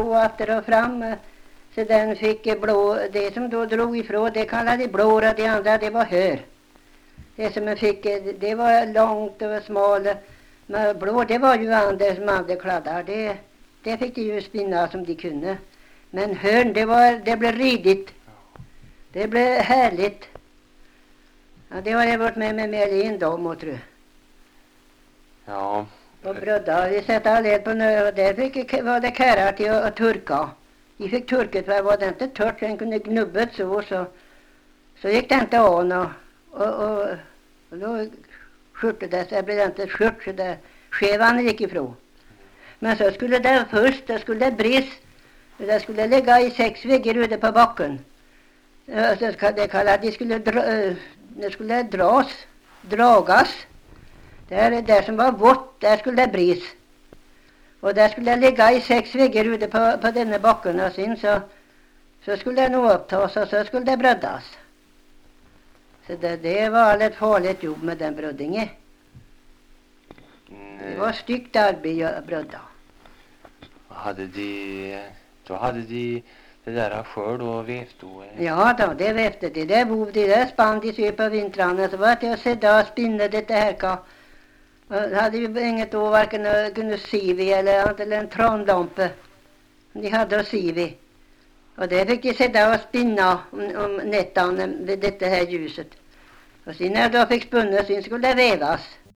på åter och fram. Så den fick blå, det som då drog ifrån, det kallade blå och det andra det var hör. Det som man fick, det var långt och smalt. Men blå, det var ju andra som hade kladdar. Det fick de ju spinna som de kunde. Men hörn, det blev ridigt. Det blev härligt. Ja, det har jag varit med en dag, må tro. Ja. Och brödda, vi satt alla på nö och där var det kärar till att turka. Vi fick turket, för var det inte tört, den kunde gnubbet så gick det inte an och då skjorte det, så blev det inte skjort så där skevan gick ifrån. Men så skulle det först, det skulle bris, det skulle ligga i 6 väggar ute på backen. Så det kallade, det skulle dragas. Där som var vått, där skulle det bris. Och där skulle det ligga i 6 väggar ute på denna backen och sen så skulle det nog upptas och så skulle det bröddas. Så det var ett farligt jobb med den bröddingen. Det var styggt arbete att brödda. Då hade de det där skörd och vävt då? Ja då, det vävde de. Det vov de, det spann de sig på vintrarna. Så var det att sätta och spinna det här. Och hade ju inget då varken kunde sivi eller en tranlampe. De hade att sivi. Och det fick de sätta och spinna om nättan vid detta här ljuset. Och sen när de fick spunna, sen skulle det vävas.